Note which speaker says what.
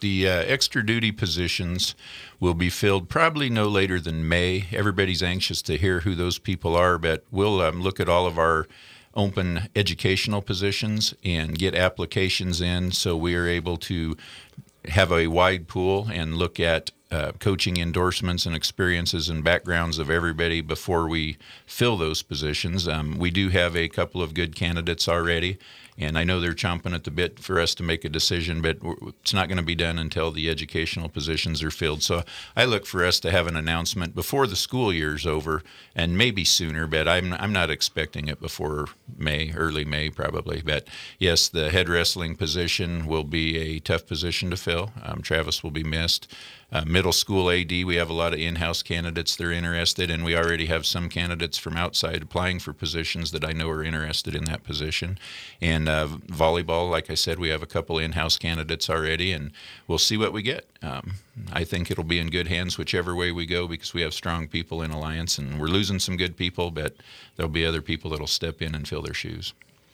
Speaker 1: The extra duty positions will be filled probably no later than May. Everybody's anxious to hear who those people are, but we'll look at all of our open educational positions and get applications in so we are able to have a wide pool and look at coaching endorsements and experiences and backgrounds of everybody before we fill those positions. We do have a couple of good candidates already, and I know they're chomping at the bit for us to make a decision, but it's not going to be done until the educational positions are filled. So I look for us to have an announcement before the school year's over, and maybe sooner, but I'm not expecting it before May, early May probably. But yes, the head wrestling position will be a tough position to fill. Travis will be missed. Middle school AD, we have a lot of in-house candidates that are interested, and we already have some candidates from outside applying for positions that I know are interested in that position. And volleyball, like I said, we have a couple in-house candidates already, and we'll see what we get. I think it'll be in good hands whichever way we go because we have strong people in Alliance, and we're losing some good people, but there'll be other people that'll step in and fill their shoes.